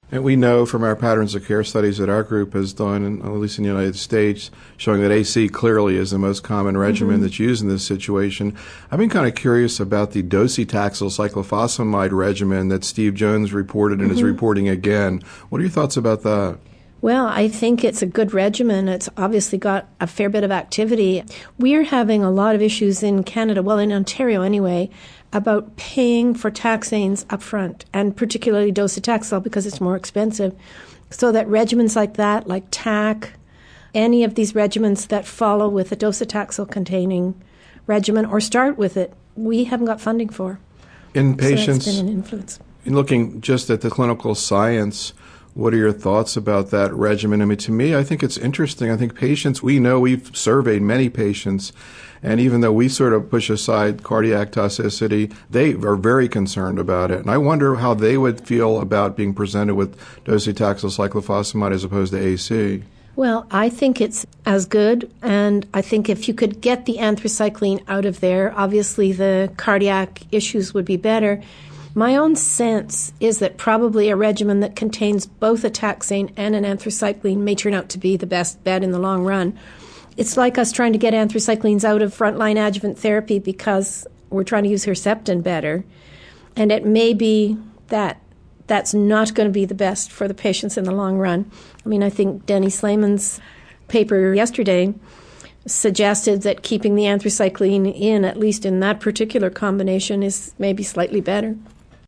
And we know from our patterns of care studies that our group has done, at least in the United States, showing that AC clearly is the most common regimen that's used in this situation. I've been kind of curious about the docetaxel cyclophosphamide regimen that Steve Jones reported and is reporting again. What are your thoughts about that? Well, I think it's a good regimen. It's obviously got a fair bit of activity. We're having a lot of issues in Canada, well, in Ontario anyway, about paying for taxanes up front, and particularly docetaxel because it's more expensive. So that regimens like that, like TAC, any of these regimens that follow with a docetaxel-containing regimen or start with it, we haven't got funding for. In patients, so that's been an influence. In looking just at the clinical science, what are your thoughts about that regimen? I mean, to me, I think it's interesting. I think patients, we know we've surveyed many patients, and even though we sort of push aside cardiac toxicity, they are very concerned about it. And I wonder how they would feel about being presented with docetaxel cyclophosphamide as opposed to AC. Well, I think it's as good, and I think if you could get the anthracycline out of there, obviously the cardiac issues would be better. My own sense is that probably a regimen that contains both a taxane and an anthracycline may turn out to be the best bet in the long run. It's like us trying to get anthracyclines out of frontline adjuvant therapy because we're trying to use Herceptin better. And it may be that that's not going to be the best for the patients in the long run. I mean, I think Denny Slayman's paper yesterday suggested that keeping the anthracycline in, at least in that particular combination, is maybe slightly better.